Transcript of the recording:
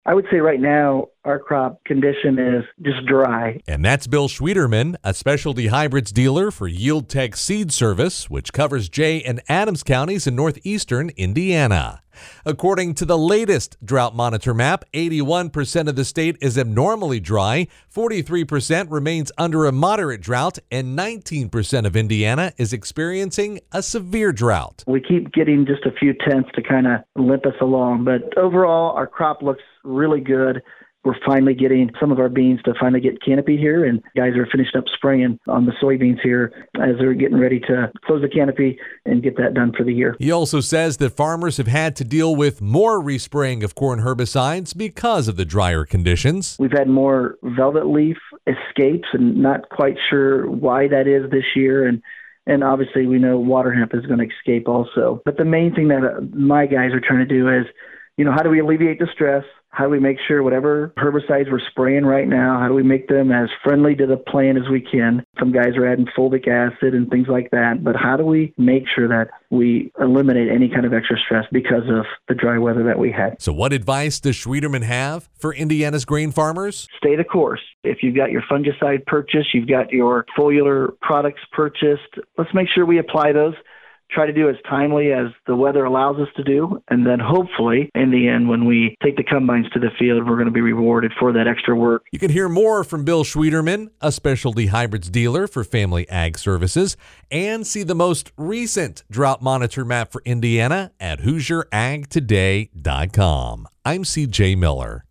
I would say right now our crop condition is just dry. And that's Bill Schwederman, a specialty hybrids dealer for Yield Tech Seed Service, which covers Jay and Adams counties in northeastern Indiana. According to the latest drought monitor map, 81% of the state is abnormally dry, 43% remains under a moderate drought, and 19% of Indiana is experiencing a severe drought. We keep getting just a few tenths to kind of limp us along, but overall our crop looks really good. We're finally getting some of our beans to finally get canopy here, and guys are finishing up spraying on the soybeans here as they're getting ready to close the canopy and get that done for the year. He also says that farmers have had to deal with more respraying of corn herbicides because of the drier conditions. We've had more velvet leaf escapes, and not quite sure why that is this year, and obviously we know water hemp is going to escape also. But the main thing that my guys are trying to do is, how do we alleviate the stress? How do we make sure whatever herbicides we're spraying right now, how do we make them as friendly to the plant as we can? Some guys are adding fulvic acid and things like that, but how do we make sure that we eliminate any kind of extra stress because of the dry weather that we had? So what advice does Schwederman have for Indiana's grain farmers? Stay the course. If you've got your fungicide purchased, you've got your foliar products purchased, let's make sure we apply those. Try to do as timely as the weather allows us to do. And then hopefully, in the end, when we take the combines to the field, we're going to be rewarded for that extra work. You can hear more from Bill Schwederman, a specialty hybrids dealer for Family Ag Services, and see the most recent drought monitor map for Indiana at HoosierAgToday.com. I'm CJ Miller.